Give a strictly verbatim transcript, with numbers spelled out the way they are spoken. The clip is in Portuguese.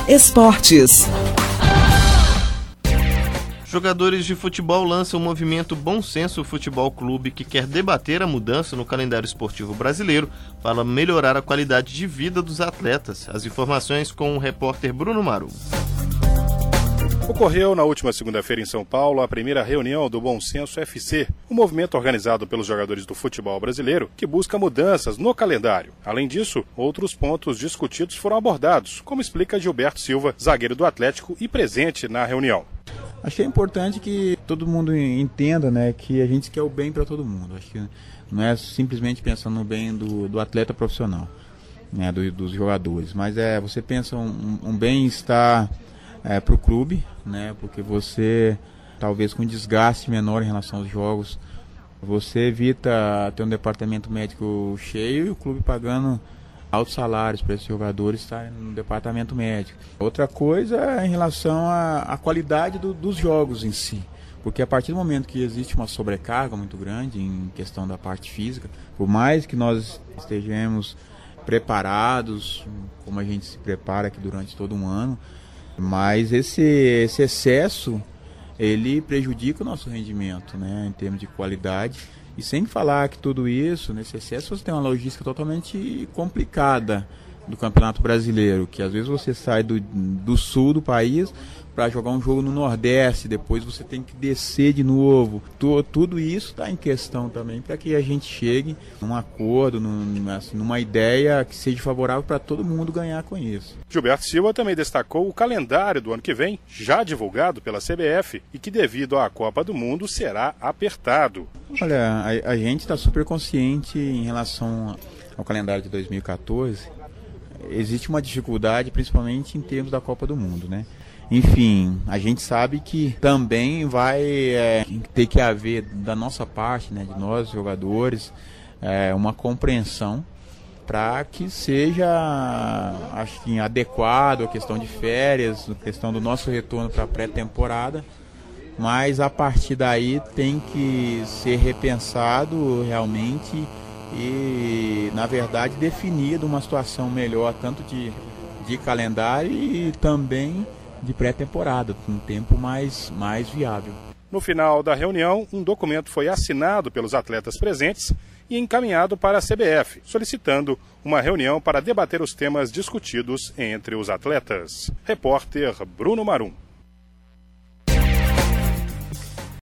Esportes. Jogadores de futebol lançam o movimento Bom Senso Futebol Clube, que quer debater a mudança no calendário esportivo brasileiro para melhorar a qualidade de vida dos atletas. As informações com o repórter Bruno Marum. Ocorreu na última segunda-feira em São Paulo a primeira reunião do Bom Senso F C, um movimento organizado pelos jogadores do futebol brasileiro que busca mudanças no calendário. Além disso, outros pontos discutidos foram abordados, como explica Gilberto Silva, zagueiro do Atlético e presente na reunião. Achei importante que todo mundo entenda, né, que a gente quer o bem para todo mundo. Acho que não é simplesmente pensando no bem do, do atleta profissional, né, do, dos jogadores, mas é você pensa um, um bem-estar é, para o clube, né, porque você, talvez com desgaste menor em relação aos jogos, você evita ter um departamento médico cheio e o clube pagando altos salários para esses jogadores estarem no departamento médico. Outra coisa é em relação à, à qualidade do, dos jogos em si, porque a partir do momento que existe uma sobrecarga muito grande em questão da parte física, por mais que nós estejamos preparados, como a gente se prepara aqui durante todo um ano, mas esse, esse excesso, ele prejudica o nosso rendimento, né, em termos de qualidade. E sem falar que tudo isso, nesse excesso, você tem uma logística totalmente complicada do Campeonato Brasileiro, que às vezes você sai do, do sul do país para jogar um jogo no Nordeste, depois você tem que descer de novo. Tu, tudo isso está em questão também para que a gente chegue num acordo, num, assim, numa ideia que seja favorável para todo mundo ganhar com isso. Gilberto Silva também destacou o calendário do ano que vem, já divulgado pela C B F, e que devido à Copa do Mundo será apertado. Olha, a, a gente está super consciente em relação ao calendário de dois mil e quatorze. Existe uma dificuldade, principalmente em termos da Copa do Mundo, né? Enfim, a gente sabe que também vai é, ter que haver da nossa parte, né, de nós jogadores, é, uma compreensão para que seja, acho que, adequado a questão de férias, a questão do nosso retorno para a pré-temporada, mas a partir daí tem que ser repensado realmente e, na verdade, definido uma situação melhor, tanto de, de calendário e também de pré-temporada, um tempo mais, mais viável. No final da reunião, um documento foi assinado pelos atletas presentes e encaminhado para a C B F, solicitando uma reunião para debater os temas discutidos entre os atletas. Repórter Bruno Marum.